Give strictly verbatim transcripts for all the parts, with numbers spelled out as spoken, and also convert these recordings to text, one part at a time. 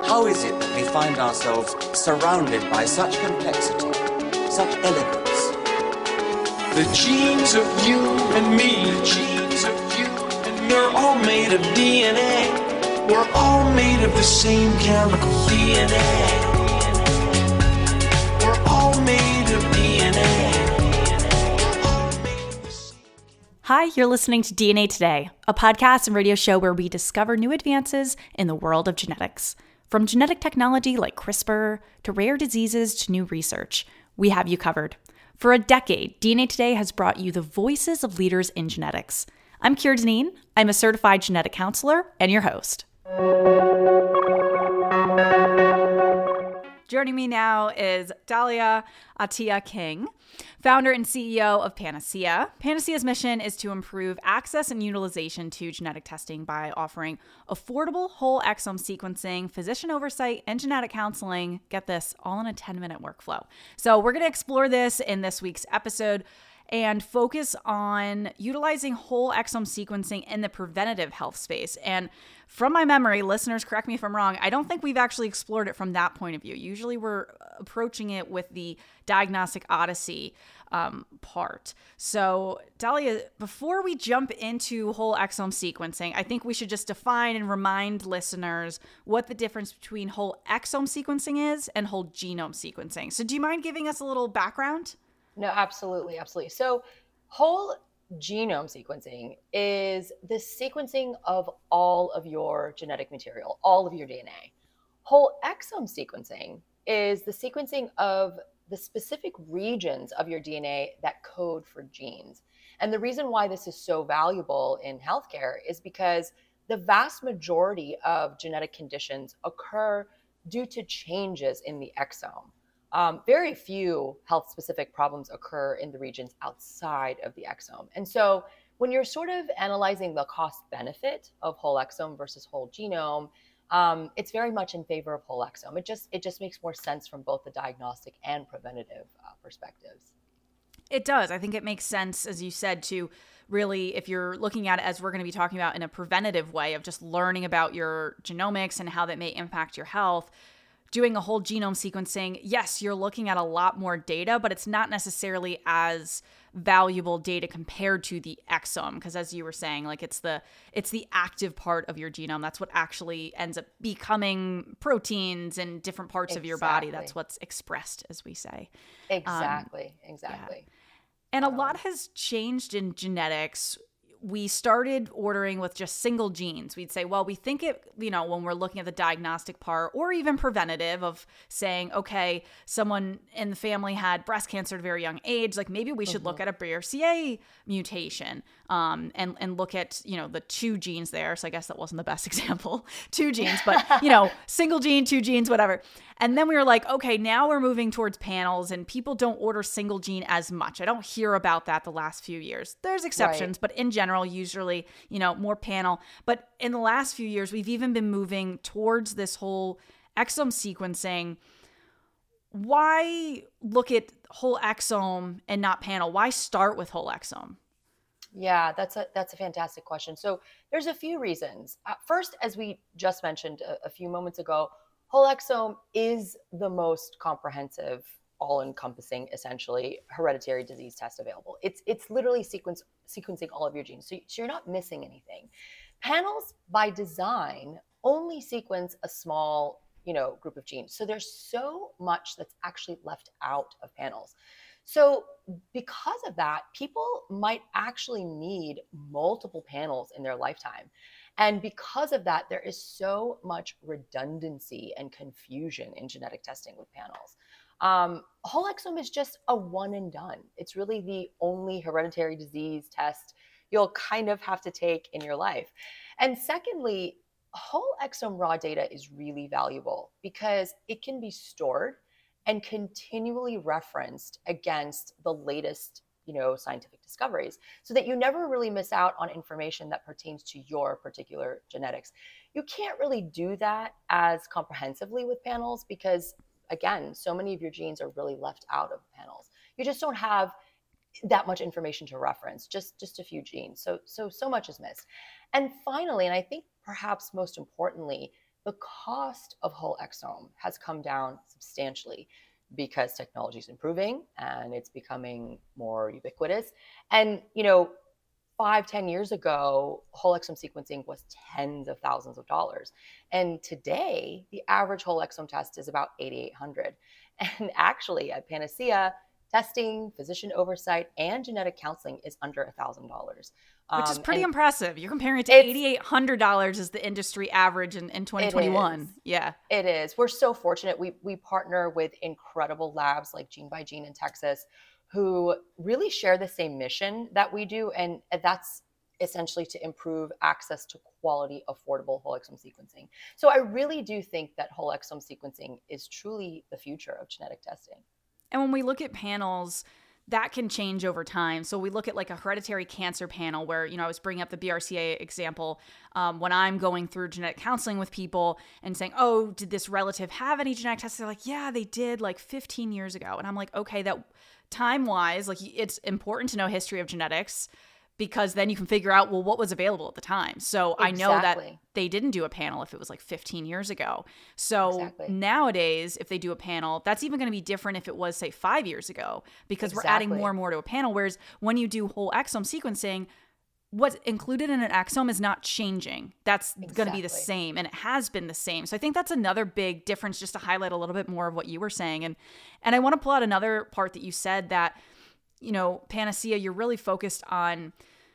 How is it that we find ourselves surrounded by such complexity, such elegance? The genes of you and me, the genes of you and me, we're all made of D N A. We're all made of the same chemical D N A. We're all made of D N A. Hi, you're listening to D N A Today, a podcast and radio show where we discover new advances in the world of genetics. From genetic technology like CRISPR to rare diseases to new research, we have you covered. For a decade, D N A Today has brought you the voices of leaders in genetics. I'm Keira Dineen. I'm a certified genetic counselor and your host. Joining me now is Dalia Attia-King, founder and C E O of Panacea. Panacea's mission is to improve access and utilization to genetic testing by offering affordable whole exome sequencing, physician oversight, and genetic counseling. Get this, all in a ten-minute workflow. So we're going to explore this in this week's episode and focus on utilizing whole exome sequencing in the preventative health space. And from my memory, listeners, correct me if I'm wrong, I don't think we've actually explored it from that point of view. Usually we're approaching it with the diagnostic odyssey um, part. So Dalia, before we jump into whole exome sequencing, I think we should just define and remind listeners what the difference between whole exome sequencing is and whole genome sequencing. So do you mind giving us a little background? No, absolutely. Absolutely. So whole genome sequencing is the sequencing of all of your genetic material, all of your D N A. Whole exome sequencing is the sequencing of the specific regions of your D N A that code for genes. And the reason why this is so valuable in healthcare is because the vast majority of genetic conditions occur due to changes in the exome. Um, very few health-specific problems occur in the regions outside of the exome. And so when you're sort of analyzing the cost-benefit of whole exome versus whole genome, um, it's very much in favor of whole exome. It just it just makes more sense from both the diagnostic and preventative uh, perspectives. It does. I think it makes sense, as you said, to really, if you're looking at it as we're going to be talking about in a preventative way of just learning about your genomics and how that may impact your health. Doing a whole genome sequencing, yes, you're looking at a lot more data, but it's not necessarily as valuable data compared to the exome, because as you were saying, like it's the it's the active part of your genome. That's what actually ends up becoming proteins in different parts Exactly. of your body. That's what's expressed, as we say. Exactly. Um, exactly. Yeah. And Um, a lot has changed in genetics. We started ordering with just single genes. We'd say, well, we think it, you know, when we're looking at the diagnostic part or even preventative of saying, okay, someone in the family had breast cancer at a very young age, like maybe we should mm-hmm. look at a B R C A mutation um, and, and look at, you know, the two genes there. So I guess that wasn't the best example, two genes, but, you know, single gene, two genes, whatever. And then we were like, okay, now we're moving towards panels and people don't order single gene as much. I don't hear about that the last few years. There's exceptions, right. But in general, usually, you know, more panel. But in the last few years, we've even been moving towards this whole exome sequencing. Why look at whole exome and not panel? Why start with whole exome? Yeah, that's a that's a fantastic question. So there's a few reasons. Uh, first, as we just mentioned a, a few moments ago, whole exome is the most comprehensive, all-encompassing, essentially, hereditary disease test available. It's it's literally sequence, sequencing all of your genes, so, so you're not missing anything. Panels, by design, only sequence a small, you know, group of genes. So there's so much that's actually left out of panels. So because of that, people might actually need multiple panels in their lifetime. And because of that, there is so much redundancy and confusion in genetic testing with panels. Um, whole exome is just a one and done. It's really the only hereditary disease test you'll kind of have to take in your life. And secondly, whole exome raw data is really valuable because it can be stored and continually referenced against the latest, you know, scientific discoveries, so that you never really miss out on information that pertains to your particular genetics. You can't really do that as comprehensively with panels because, again, so many of your genes are really left out of panels. You just don't have that much information to reference, just, just a few genes. So, so, so much is missed. And finally, and I think perhaps most importantly, the cost of whole exome has come down substantially because technology is improving and it's becoming more ubiquitous. And, you know, five, ten years ago, whole exome sequencing was tens of thousands of dollars. And today, the average whole exome test is about eighty-eight hundred. And actually, at Panacea, testing, physician oversight, and genetic counseling is under one thousand dollars. Which is Um, pretty and impressive. You're comparing it to It's- eighty-eight hundred dollars as the industry average in, in twenty twenty-one. is. Yeah. It is. We're so fortunate. We we partner with incredible labs like Gene by Gene in Texas, who really share the same mission that we do, and that's essentially to improve access to quality, affordable whole exome sequencing. So I really do think that whole exome sequencing is truly the future of genetic testing. And when we look at panels, that can change over time. So we look at like a hereditary cancer panel where, you know, I was bringing up the B R C A example. Um, when I'm going through genetic counseling with people and saying, oh, did this relative have any genetic tests? They're like, yeah, they did like fifteen years ago. And I'm like, okay, that time-wise, like it's important to know history of genetics because then you can figure out, well, what was available at the time. So I know that Exactly. they didn't do a panel if it was like fifteen years ago. So Exactly. nowadays, if they do a panel, that's even going to be different if it was, say, five years ago, because we're adding Exactly. more and more to a panel. Whereas when you do whole exome sequencing, what's included in an exome is not changing. That's going to be the Exactly. same, and it has been the same. So I think that's another big difference, just to highlight a little bit more of what you were saying. And and I want to pull out another part that you said that, you know, Panacea, you're really focused on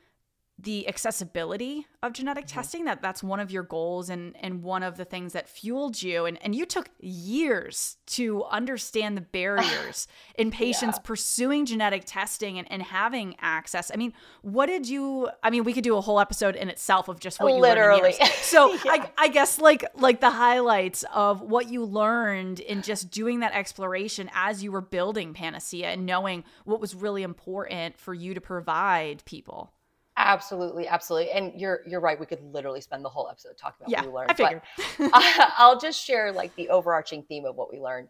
the accessibility of genetic Mm-hmm. testing, that that's one of your goals and and one of the things that fueled you. And, and you took years to understand the barriers in patients Yeah. pursuing genetic testing and, and having access. I mean, what did you, I mean, we could do a whole episode in itself of just what you learned in Literally. years. So Yeah. I, I guess like, like the highlights of what you learned in just doing that exploration as you were building Panacea and knowing what was really important for you to provide people. Absolutely, absolutely. And you're you're right. We could literally spend the whole episode talking about Yeah, what we learned. I figured. But I- I'll just share like the overarching theme of what we learned.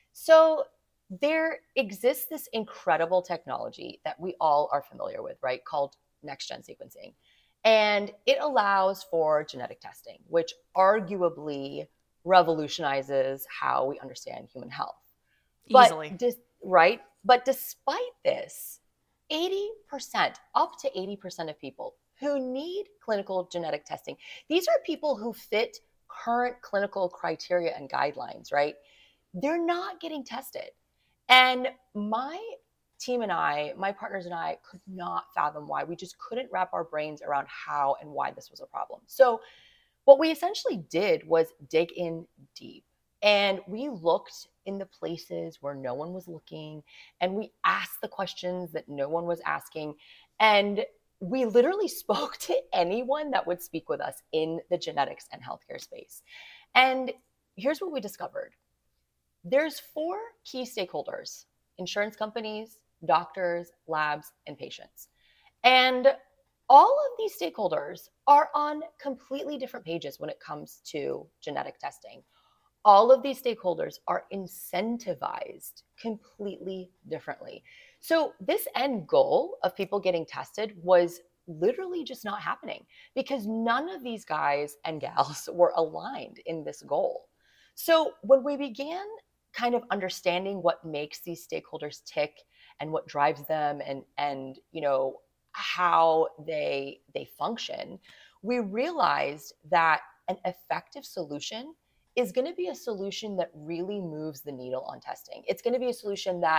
So there exists this incredible technology that we all are familiar with, right? Called next-gen sequencing. And it allows for genetic testing, which arguably revolutionizes how we understand human health. But Easily. dis- right? But despite this, eighty percent, up to eighty percent of people who need clinical genetic testing, these are people who fit current clinical criteria and guidelines, right? They're not getting tested. And my team and I, my partners and I, could not fathom why. We just couldn't wrap our brains around how and why this was a problem. So what we essentially did was dig in deep. And we looked in the places where no one was looking, and we asked the questions that no one was asking. And we literally spoke to anyone that would speak with us in the genetics and healthcare space. And here's what we discovered. There's four key stakeholders: insurance companies, doctors, labs, and patients. And all of these stakeholders are on completely different pages when it comes to genetic testing. All of these stakeholders are incentivized completely differently. So this end goal of people getting tested was literally just not happening because none of these guys and gals were aligned in this goal. So when we began kind of understanding what makes these stakeholders tick and what drives them and, and you know, how they they function, we realized that an effective solution is going to be a solution that really moves the needle on testing. It's going to be a solution that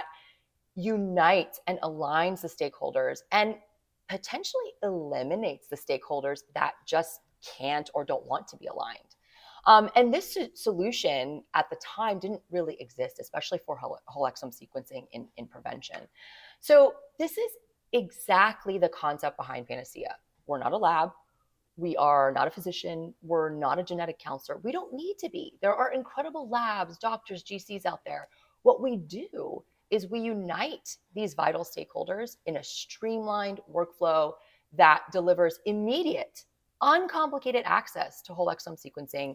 unites and aligns the stakeholders and potentially eliminates the stakeholders that just can't or don't want to be aligned. Um, and this so- solution at the time didn't really exist, especially for whole, whole exome sequencing in, in prevention. So this is exactly the concept behind Panacea. We're not a lab. We are not a physician. We're not a genetic counselor. We don't need to be. There are incredible labs, doctors, G Cs out there. What we do is we unite these vital stakeholders in a streamlined workflow that delivers immediate, uncomplicated access to whole exome sequencing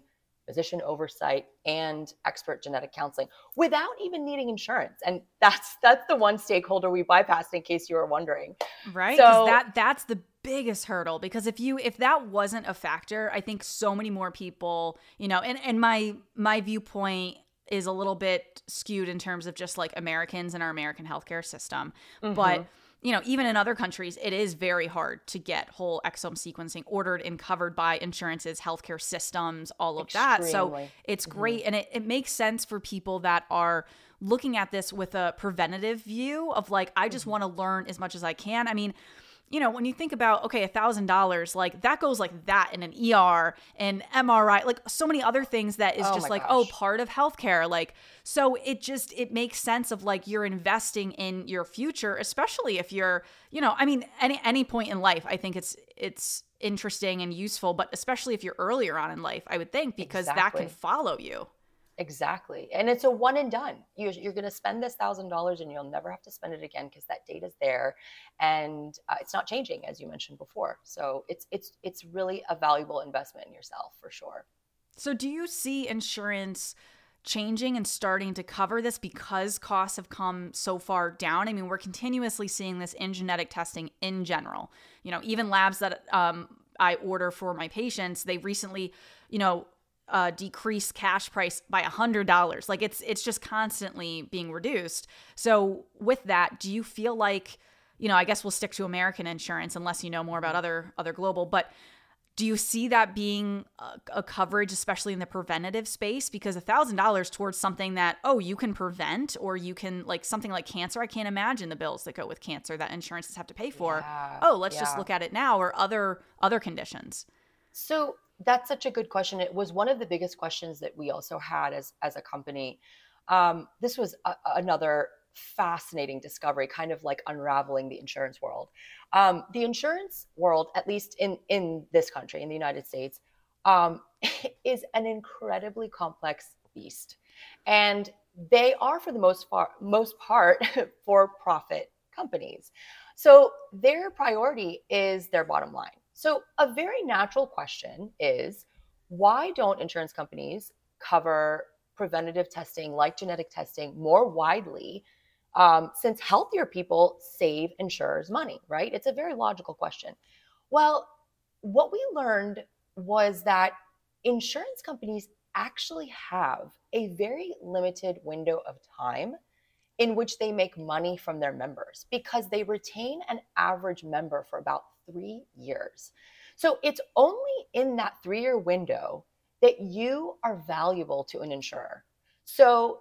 physician oversight, and expert genetic counseling without even needing insurance. And that's that's the one stakeholder we bypassed, in case you were wondering. Right? So Because that that's the biggest hurdle. Because if you if that wasn't a factor, I think so many more people, you know, and, and my my viewpoint is a little bit skewed in terms of just like Americans and our American healthcare system. Mm-hmm. But you know, even in other countries, it is very hard to get whole exome sequencing ordered and covered by insurances, healthcare systems, all of Extremely. that. So it's Mm-hmm. great. And it, it makes sense for people that are looking at this with a preventative view of like, I just mm-hmm. want to learn as much as I can. I mean, you know, when you think about, okay, a thousand dollars, like that goes like that in an E R and M R I, like so many other things that is Oh just my like, gosh. oh, part of healthcare. Like, so it just, it makes sense of like, you're investing in your future, especially if you're, you know, I mean, any, any point in life, I think it's, it's interesting and useful, but especially if you're earlier on in life, I would think, because Exactly. that can follow you. Exactly. And it's a one and done. You're, you're going to spend this thousand dollars and you'll never have to spend it again, because that data's there and uh, it's not changing, as you mentioned before. So it's, it's, it's really a valuable investment in yourself for sure. So do you see insurance changing and starting to cover this because costs have come so far down? I mean, we're continuously seeing this in genetic testing in general. You know, even labs that um, I order for my patients, they recently, you know, Uh, decrease cash price by a hundred dollars. Like it's it's just constantly being reduced. So with that, do you feel like, you know, I guess we'll stick to American insurance unless you know more about other other global, but do you see that being a, a coverage, especially in the preventative space? Because a thousand dollars towards something that, oh, you can prevent, or you can, like something like cancer. I can't imagine the bills that go with cancer that insurances have to pay for. Yeah, oh, let's yeah. just look at it now, or other other conditions. So that's such a good question. It was one of the biggest questions that we also had as, as a company. Um, this was a, another fascinating discovery, kind of like unraveling the insurance world. Um, the insurance world, at least in, in this country, in the United States, um, is an incredibly complex beast. And they are, for the most part, most part for-profit companies. So their priority is their bottom line. So a very natural question is, why don't insurance companies cover preventative testing like genetic testing more widely, um, since healthier people save insurers money, right? It's a very logical question. Well, what we learned was that insurance companies actually have a very limited window of time in which they make money from their members, because they retain an average member for about three years. So it's only in that three-year window that you are valuable to an insurer. So,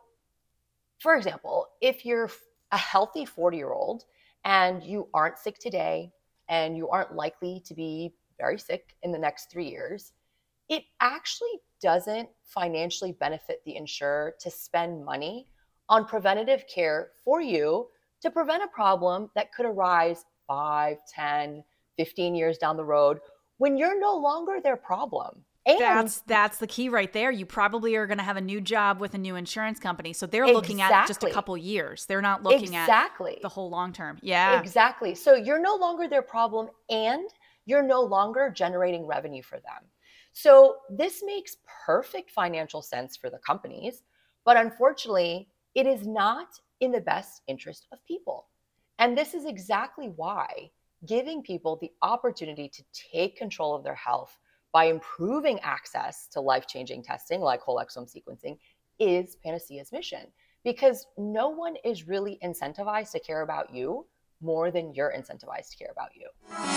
for example, if you're a healthy forty-year-old and you aren't sick today and you aren't likely to be very sick in the next three years, it actually doesn't financially benefit the insurer to spend money on preventative care for you to prevent a problem that could arise five, ten, fifteen years down the road when you're no longer their problem. And That's that's the key right there. You probably are going to have a new job with a new insurance company. So they're looking at just a Exactly. couple years. They're not looking exactly. at the whole long term. Yeah. Exactly. So you're no longer their problem and you're no longer generating revenue for them. So this makes perfect financial sense for the companies, but unfortunately, it is not in the best interest of people. And this is exactly why giving people the opportunity to take control of their health by improving access to life-changing testing like whole exome sequencing is Panacea's mission, because no one is really incentivized to care about you more than you're incentivized to care about you.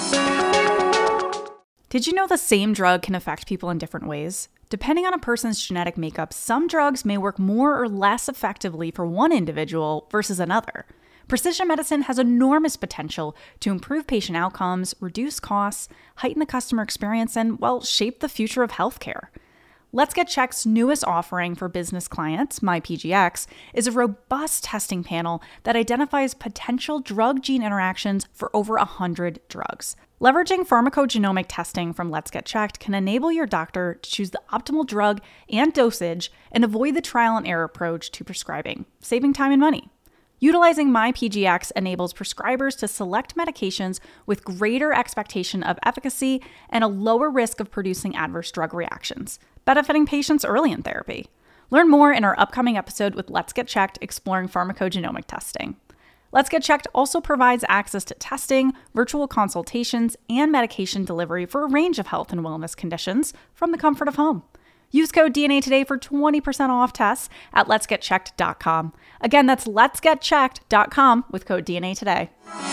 Did you know the same drug can affect people in different ways? Depending on a person's genetic makeup, some drugs may work more or less effectively for one individual versus another. Precision medicine has enormous potential to improve patient outcomes, reduce costs, heighten the customer experience, and, well, shape the future of healthcare. Let's Get Check's newest offering for business clients, My P G X, is a robust testing panel that identifies potential drug-gene interactions for over one hundred drugs. Leveraging pharmacogenomic testing from Let's Get Checked can enable your doctor to choose the optimal drug and dosage and avoid the trial and error approach to prescribing, saving time and money. Utilizing My P G X enables prescribers to select medications with greater expectation of efficacy and a lower risk of producing adverse drug reactions. benefiting patients early in therapy. Learn more in our upcoming episode with Let's Get Checked, exploring pharmacogenomic testing. Let's Get Checked also provides access to testing, virtual consultations, and medication delivery for a range of health and wellness conditions from the comfort of home. Use code D N A today for twenty percent off tests at lets get checked dot com. Again, that's lets get checked dot com with code D N A today.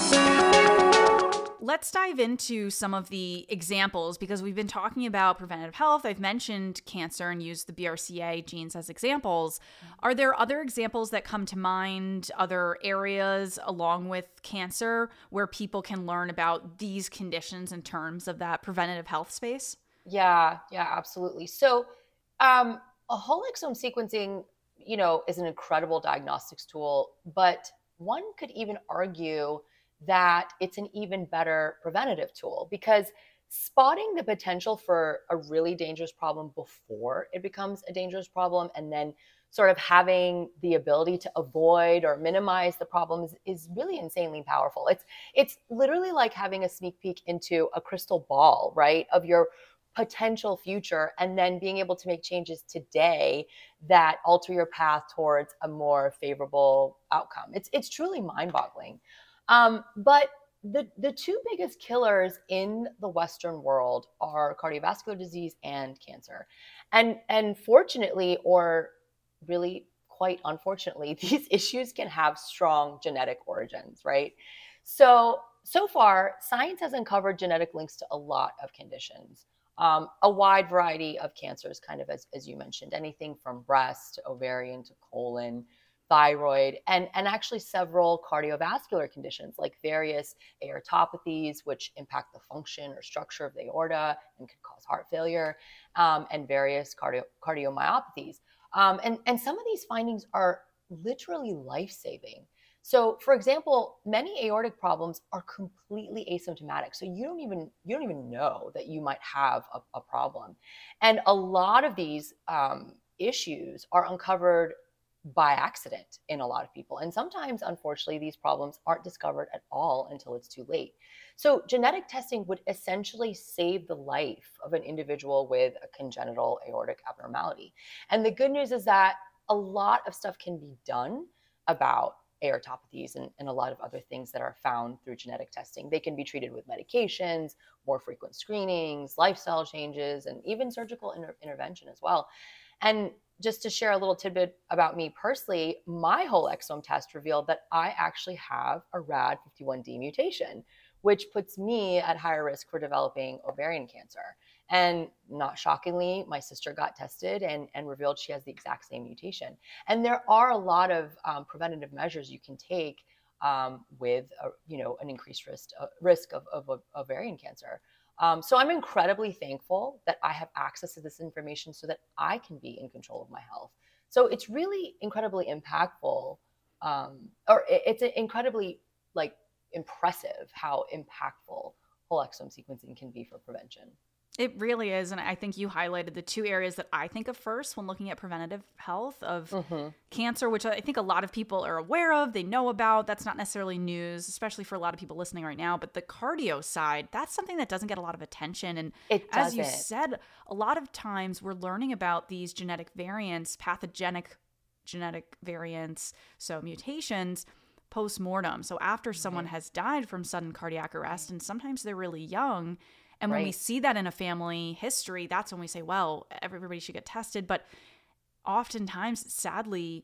Let's dive into some of the examples because we've been talking about preventative health. I've mentioned cancer and used the B R C A genes as examples. Are there other examples that come to mind, other areas along with cancer where people can learn about these conditions in terms of that preventative health space? Yeah, yeah, absolutely. So um, a whole exome sequencing, you know, is an incredible diagnostics tool, but one could even argue that it's an even better preventative tool because spotting the potential for a really dangerous problem before it becomes a dangerous problem and then sort of having the ability to avoid or minimize the problems is really insanely powerful. It's it's literally like having a sneak peek into a crystal ball, right, of your potential future and then being able to make changes today that alter your path towards a more favorable outcome. It's it's truly mind-boggling. Um, but the, the two biggest killers in the Western world are cardiovascular disease and cancer. And, and fortunately, or really quite unfortunately, these issues can have strong genetic origins, right? So, so far, science has uncovered genetic links to a lot of conditions, um, a wide variety of cancers, kind of as, as you mentioned, anything from breast to ovarian to colon, thyroid, and, and actually several cardiovascular conditions like various aortopathies, which impact the function or structure of the aorta and can cause heart failure, um, and various cardio, cardiomyopathies. Um, and, and some of these findings are literally life-saving. So, for example, many aortic problems are completely asymptomatic. So you don't even you don't even know that you might have a, a problem. And a lot of these um, issues are uncovered by accident in a lot of people. And sometimes, unfortunately, these problems aren't discovered at all until it's too late. So genetic testing would essentially save the life of an individual with a congenital aortic abnormality. And the good news is that a lot of stuff can be done about aortopathies and, and a lot of other things that are found through genetic testing. They can be treated with medications, more frequent screenings, lifestyle changes, and even surgical inter- intervention as well. And just to share a little tidbit about me personally, my whole exome test revealed that I actually have a R A D fifty-one D mutation, which puts me at higher risk for developing ovarian cancer. And not shockingly, my sister got tested and, and revealed she has the exact same mutation. And there are a lot of um, preventative measures you can take um, with a, you know, an increased risk, uh, risk of, of, of ovarian cancer. Um, so I'm incredibly thankful that I have access to this information so that I can be in control of my health. So it's really incredibly impactful, um, or it, it's incredibly like impressive how impactful whole exome sequencing can be for prevention. It really is. And I think you highlighted the two areas that I think of first when looking at preventative health of mm-hmm. cancer, which I think a lot of people are aware of, they know about. That's not necessarily news, especially for a lot of people listening right now. But the cardio side, that's something that doesn't get a lot of attention. And it as you said, a lot of times we're learning about these genetic variants, pathogenic genetic variants, so mutations, post-mortem. So after someone right. has died from sudden cardiac arrest, and sometimes they're really young. And when right. we see that in a family history, that's when we say, well, everybody should get tested. But oftentimes, sadly,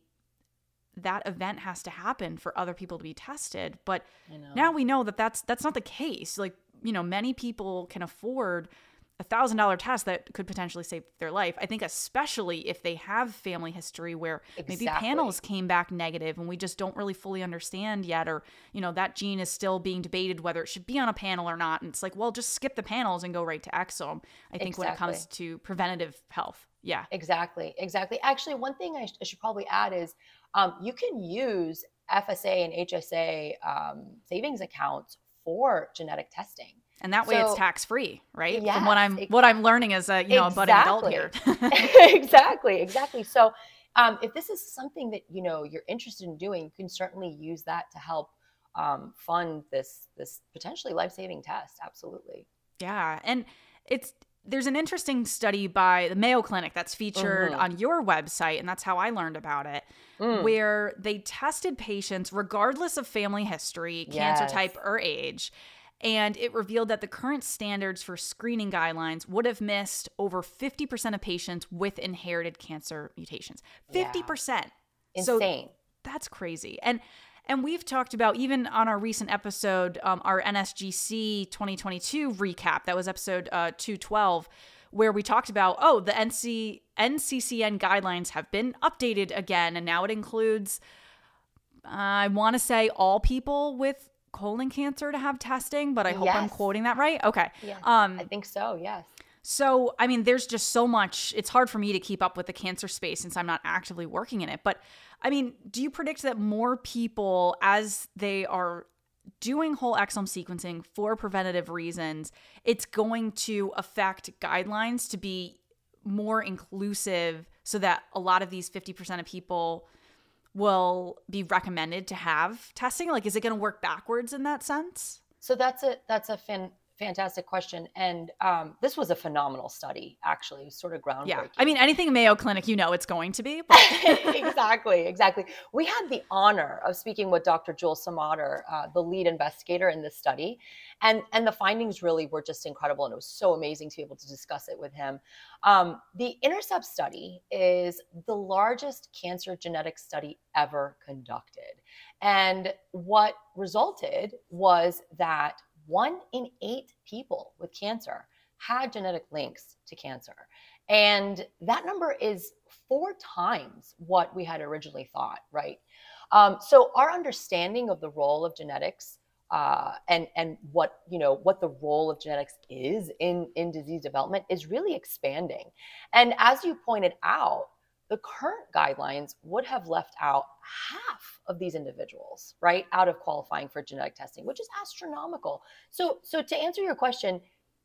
that event has to happen for other people to be tested. But now we know that that's, that's not the case. Like, you know, many people can afford a one thousand dollars test that could potentially save their life. I think especially if they have family history where exactly. maybe panels came back negative and we just don't really fully understand yet, or, you know, that gene is still being debated whether it should be on a panel or not. And it's like, well, just skip the panels and go right to exome. I think exactly. when it comes to preventative health. Yeah, exactly. Exactly. Actually, one thing I, sh- I should probably add is um, you can use F S A and H S A um, savings accounts for genetic testing. And that way so, it's tax-free, right? Yes, From what I'm it, what I'm learning as a, you know, exactly. a budding adult here. exactly, exactly. So um, if this is something that, you know, you're interested in doing, you can certainly use that to help um, fund this this potentially life-saving test. Absolutely. Yeah. And it's there's an interesting study by the Mayo Clinic that's featured Mhm. on your website, and that's how I learned about it, Mm. where they tested patients regardless of family history, cancer Yes. type, or age. And it revealed that the current standards for screening guidelines would have missed over fifty percent of patients with inherited cancer mutations. fifty percent. So Insane. that's crazy. And and we've talked about, even on our recent episode, um, our N S G C twenty twenty-two recap, that was episode uh, two twelve, where we talked about, oh, the N C, N C C N guidelines have been updated again, and now it includes, uh, I want to say, all people with colon cancer to have testing, but I hope I'm Yes. quoting that right. Okay. Yes. Um, I think so. Yes. so, I mean, there's just so much. It's hard for me to keep up with the cancer space since I'm not actively working in it. But, I mean, do you predict that more people, as they are doing whole exome sequencing for preventative reasons, it's going to affect guidelines to be more inclusive so that a lot of these fifty percent of people will be recommended to have testing? Like, is it going to work backwards in that sense? So that's a that's a fan, fantastic question, and um, this was a phenomenal study. Actually, it was sort of groundbreaking. Yeah. I mean, anything Mayo Clinic, you know it's going to be. But exactly, exactly. We had the honor of speaking with Doctor Joel Samader, uh, the lead investigator in this study, and and the findings really were just incredible, and it was so amazing to be able to discuss it with him. Um, the INTERCEPT study is the largest cancer genetic study ever conducted, and what resulted was that one in eight people with cancer had genetic links to cancer. And that number is four times what we had originally thought, right? Um, so our understanding of the role of genetics uh, and, and what, you know, what the role of genetics is in, in disease development is really expanding. And as you pointed out, the current guidelines would have left out half of these individuals, right, out of qualifying for genetic testing, which is astronomical. So, so to answer your question,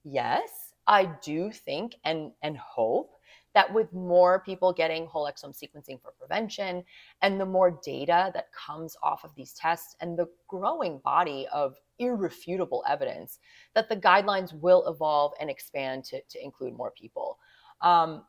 yes, I do think and, and hope that with more people getting whole exome sequencing for prevention and the more data that comes off of these tests and the growing body of irrefutable evidence, that the guidelines will evolve and expand to, to include more people. Um,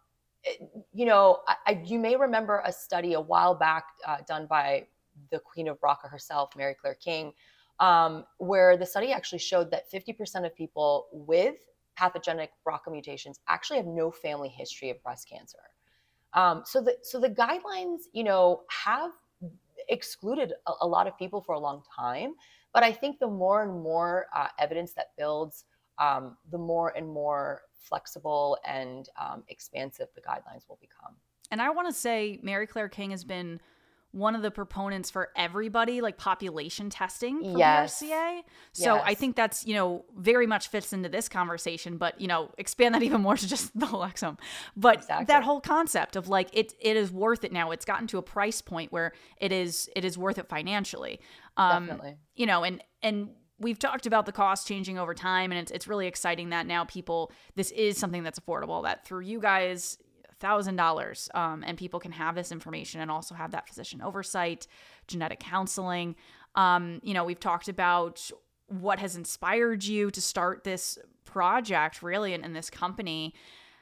You know, I, I, you may remember a study a while back uh, done by the Queen of B R C A herself, Mary Claire King, um, where the study actually showed that fifty percent of people with pathogenic B R C A mutations actually have no family history of breast cancer. Um, so the so the guidelines, you know, have excluded a, a lot of people for a long time, but I think the more and more uh, evidence that builds, um, the more and more flexible and um, expansive the guidelines will become. And I want to say Mary Claire King has been one of the proponents for everybody, like population testing for Yes. B R C A. So Yes. I think that's, you know, very much fits into this conversation, but, you know, expand that even more to just the whole exome. But Exactly. that whole concept of like, it it is worth it now. It's gotten to a price point where it is it is worth it financially. Um, Definitely. You know, and and we've talked about the cost changing over time, and it's it's really exciting that now people, this is something that's affordable, that through you guys, one thousand dollars, um, and people can have this information and also have that physician oversight, genetic counseling. Um, you know, we've talked about what has inspired you to start this project, really, in, in this company.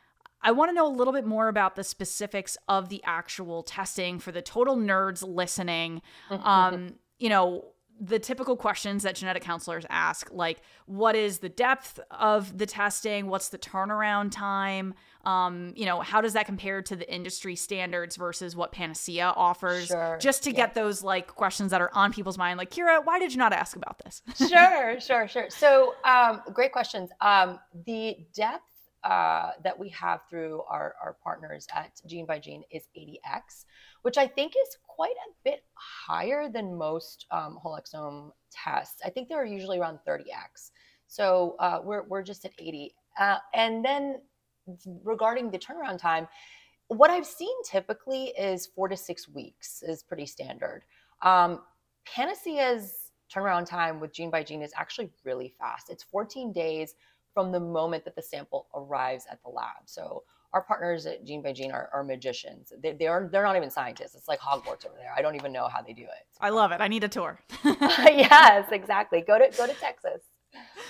I want to know a little bit more about the specifics of the actual testing for the total nerds listening. Um, you know, the typical questions that genetic counselors ask, like what is the depth of the testing? What's the turnaround time? Um, you know, how does that compare to the industry standards versus what Panacea offers? Sure. Just to Yeah. get those like questions that are on people's mind. Like, Kira, why did you not ask about this? Sure, sure, sure. So um, great questions. Um, the depth uh, that we have through our, our partners at Gene by Gene is eighty X, which I think is quite a bit higher than most um, whole exome tests. I think they're usually around thirty X. So uh, we're, we're just at eighty. Uh, and then regarding the turnaround time, what I've seen typically is four to six weeks is pretty standard. Um, Panacea's turnaround time with Gene by Gene is actually really fast. It's fourteen days from the moment that the sample arrives at the lab. So our partners at Gene by Gene are, are magicians. They, they are, they're not even scientists. It's like Hogwarts over there. I don't even know how they do it. I love it. I need a tour. Yes, exactly. Go to go to Texas.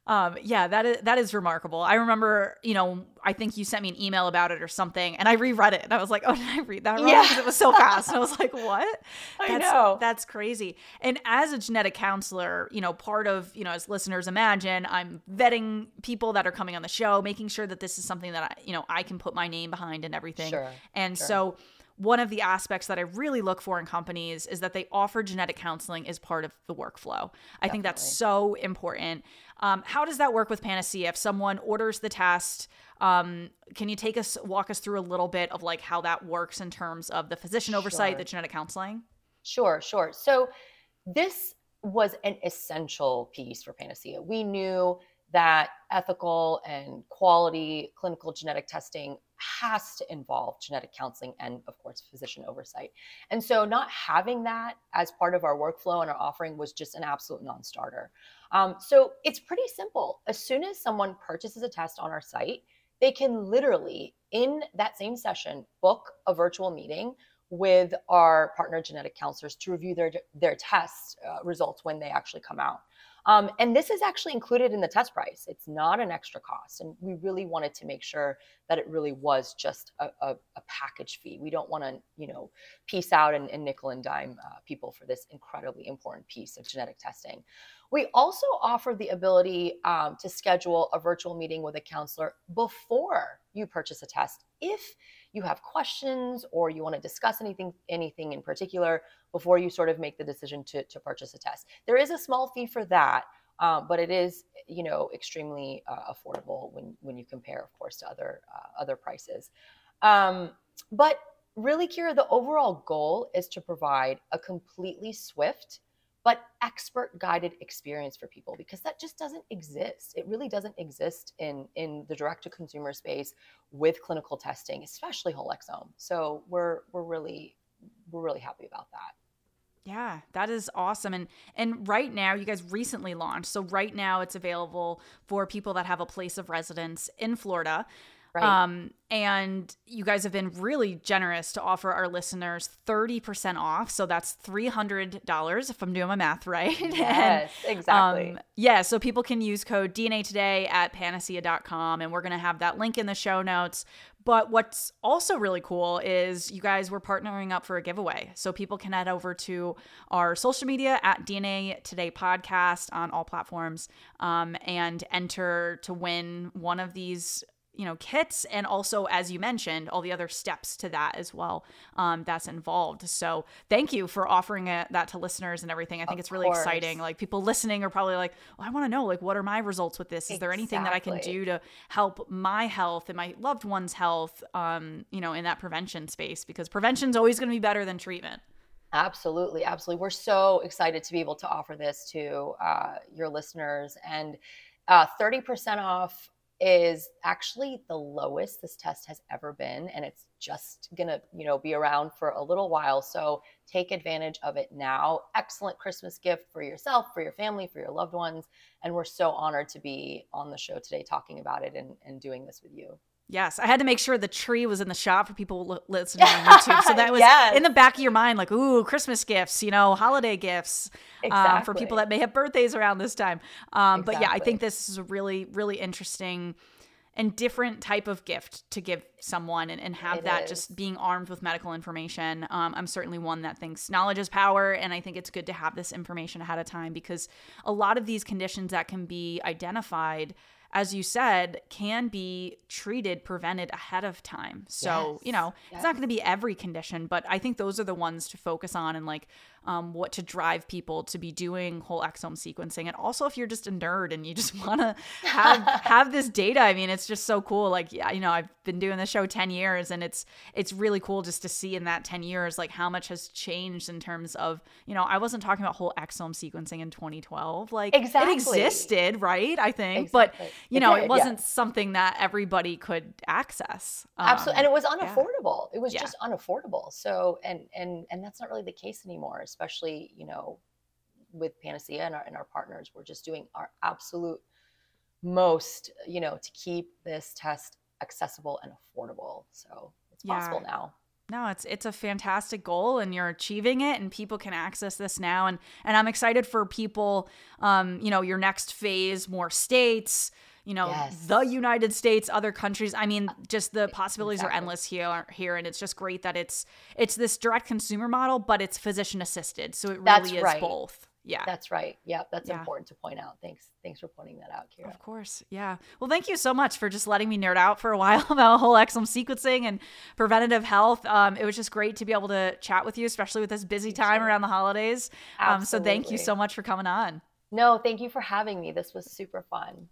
Um, yeah, that is, that is remarkable. I remember, you know, I think you sent me an email about it or something, and I reread it and I was like, oh, did I read that wrong? Yeah. Because it was so fast. And I was like, what? I That's, know. That's crazy. And as a genetic counselor, you know, part of, you know, as listeners imagine, I'm vetting people that are coming on the show, making sure that this is something that I, you know, I can put my name behind and everything. Sure. And sure. so one of the aspects that I really look for in companies is that they offer genetic counseling as part of the workflow. I think that's so important. Um, how does that work with Panacea? If someone orders the test, um, can you take us, walk us through a little bit of like how that works in terms of the physician oversight, Sure. the genetic counseling? Sure, sure. So this was an essential piece for Panacea. We knew that ethical and quality clinical genetic testing has to involve genetic counseling and, of course, physician oversight. And so not having that as part of our workflow and our offering was just an absolute non-starter. Um, so it's pretty simple. As soon as someone purchases a test on our site, they can literally, in that same session, book a virtual meeting with our partner genetic counselors to review their, their test uh, results when they actually come out. Um, and this is actually included in the test price. It's not an extra cost. And we really wanted to make sure that it really was just a, a, a package fee. We don't want to, you know, piece out and, and nickel and dime uh, people for this incredibly important piece of genetic testing. We also offer the ability um, to schedule a virtual meeting with a counselor before you purchase a test. If you have questions or you want to discuss anything, anything in particular before you sort of make the decision to, to purchase a test. There is a small fee for that, um, but it is, you know, extremely uh, affordable when, when you compare, of course, to other, uh, other prices. Um, but really, Kira, the overall goal is to provide a completely swift but expert guided experience for people, because that just doesn't exist. It really doesn't exist in, in the direct to consumer space with clinical testing, especially whole exome. So we're, we're really, we're really happy about that. Yeah, that is awesome. And and right now, you guys recently launched. So right now it's available for people that have a place of residence in Florida. Right. Um, and you guys have been really generous to offer our listeners thirty percent off. So that's three hundred dollars if I'm doing my math right. Yes, and, exactly. Um, yeah, so people can use code D N A today at panacea dot com, and we're going to have that link in the show notes. But what's also really cool is you guys were partnering up for a giveaway. So people can head over to our social media at D N A Today Podcast on all platforms um, and enter to win one of these you know, kits, and also, as you mentioned, all the other steps to that as well um, that's involved. So thank you for offering it, that to listeners and everything. I think Of it's really course. exciting. Like people listening are probably like, well, I want to know, like, what are my results with this? Is there anything that I can Exactly. do to help my health and my loved one's health, um, you know, in that prevention space? Because prevention's always going to be better than treatment. Absolutely. Absolutely. We're so excited to be able to offer this to uh, your listeners, and uh, thirty percent off is actually the lowest this test has ever been. And it's just going to, you know, be around for a little while. So take advantage of it now. Excellent Christmas gift for yourself, for your family, for your loved ones. And we're so honored to be on the show today talking about it and, and doing this with you. Yes, I had to make sure the tree was in the shot for people li- listening on YouTube. So that was Yes. in the back of your mind, like, ooh, Christmas gifts, you know, holiday gifts uh, for Exactly. people that may have birthdays around this time. Um, But yeah, I Exactly. think this is a really, really interesting and different type of gift to give someone and, and have It that is. just being armed with medical information. Um, I'm certainly one that thinks knowledge is power. And I think it's good to have this information ahead of time, because a lot of these conditions that can be identified, as you said, can be treated, prevented ahead of time. So, Yes, you know, it's not yes. going to be every condition, but I think those are the ones to focus on, and like um, what to drive people to be doing whole exome sequencing. And also, if you're just a nerd and you just want to have have this data, I mean, it's just so cool. Like, yeah, you know, I've been doing this show ten years, and it's it's really cool just to see in that ten years, like how much has changed in terms of, you know, I wasn't talking about whole exome sequencing in twenty twelve. Like Exactly. it existed, right? I think, but Exactly. you It know, did, it wasn't yes. something that everybody could access. Um, Absolutely. And it was yeah. unaffordable. It was Yeah. just unaffordable. So, and, and, and that's not really the case anymore, especially, you know, with Panacea and our, and our partners. We're just doing our absolute most, you know, to keep this test accessible and affordable. So it's Yeah. possible now. No, it's it's a fantastic goal, and you're achieving it, and people can access this now. And and I'm excited for people, um, you know, your next phase, more states, you know, Yes. the United States, other countries. I mean, just the possibilities Exactly. are endless here, here. And it's just great that it's it's this direct consumer model, but it's physician assisted. So it really That's is right. both. Yeah. That's right. Yeah, that's Yeah. important to point out. Thanks. Thanks for pointing that out, Kira. Of course. Yeah. Well, thank you so much for just letting me nerd out for a while about whole exome sequencing and preventative health. Um, it was just great to be able to chat with you, especially with this busy time around the holidays. Um, so thank you Absolutely. so much for coming on. No, thank you for having me. This was super fun.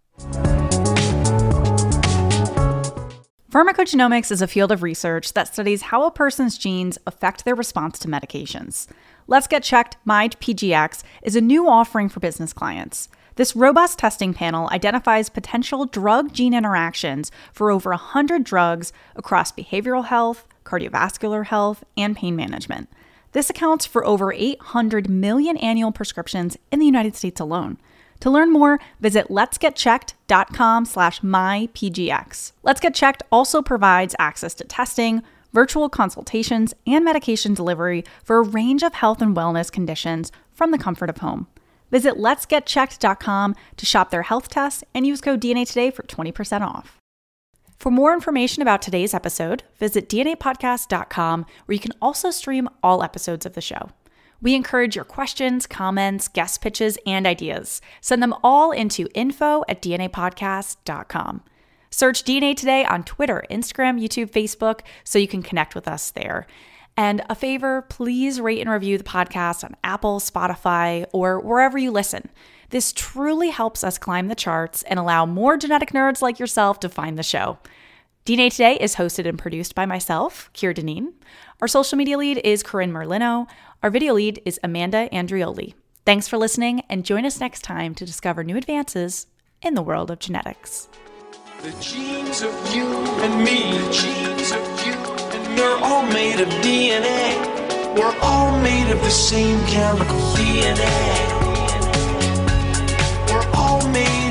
Pharmacogenomics is a field of research that studies how a person's genes affect their response to medications. Let's Get Checked, My P G X, is a new offering for business clients. This robust testing panel identifies potential drug-gene interactions for over one hundred drugs across behavioral health, cardiovascular health, and pain management. This accounts for over eight hundred million annual prescriptions in the United States alone. To learn more, visit letsgetchecked.com slash mypgx. Let's Get Checked also provides access to testing, virtual consultations, and medication delivery for a range of health and wellness conditions from the comfort of home. Visit letsgetchecked dot com to shop their health tests and use code D N A Today for twenty percent off. For more information about today's episode, visit D N A podcast dot com, where you can also stream all episodes of the show. We encourage your questions, comments, guest pitches, and ideas. Send them all into info at D N A podcast dot com. Search D N A Today on Twitter, Instagram, YouTube, Facebook, so you can connect with us there. And a favor, please rate and review the podcast on Apple, Spotify, or wherever you listen. This truly helps us climb the charts and allow more genetic nerds like yourself to find the show. D N A Today is hosted and produced by myself, Kira Deneen. Our social media lead is Corinne Merlino. Our video lead is Amanda Andrioli. Thanks for listening, and join us next time to discover new advances in the world of genetics. The genes of you and me, the genes of you and me, they're all made of D N A. We're all made of the same chemical D N A. We're all made